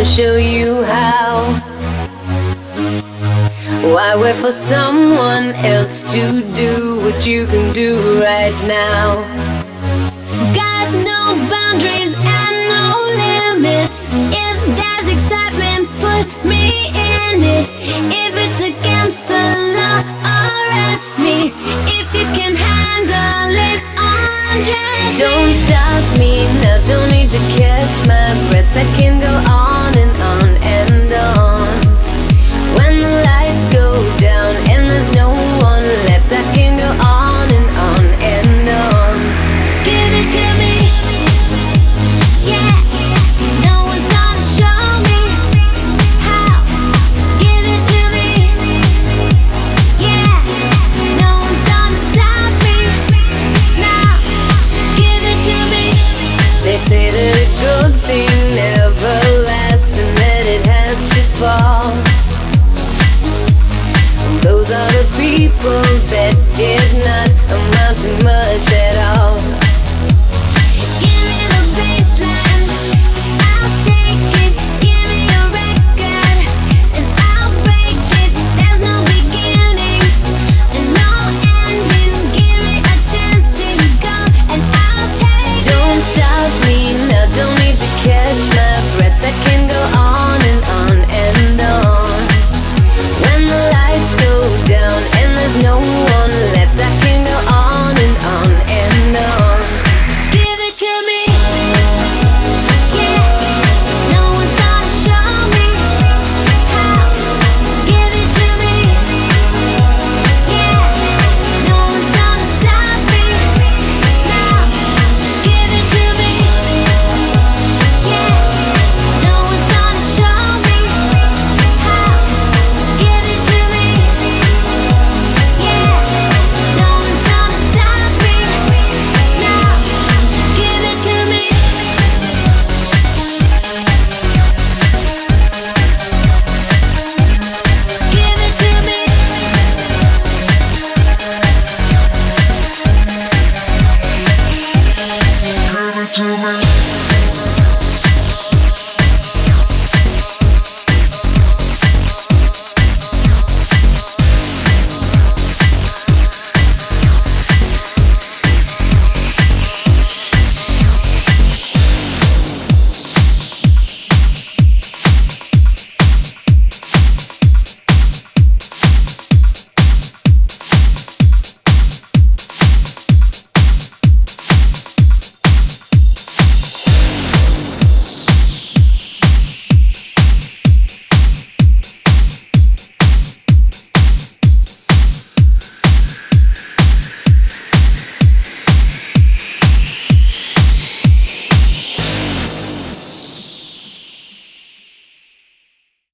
show you how. Why wait for someone else to do what you can do right now? Got no boundaries and no limits. If there's excitement, put me in it. If it's against the law, arrest me. If you can handle it, undress me. Don't stop me now, don't need to catch my breath. I can go on and on and on. When the lights go down and there's no one left, I can go on and on and on. Give it to me, yeah. No one's gonna show me how. Give it to me, yeah. No one's gonna stop me now. Give it to me. They say that a good thing never lasts and that it has to fall. Those are the people that did not amount to much at all.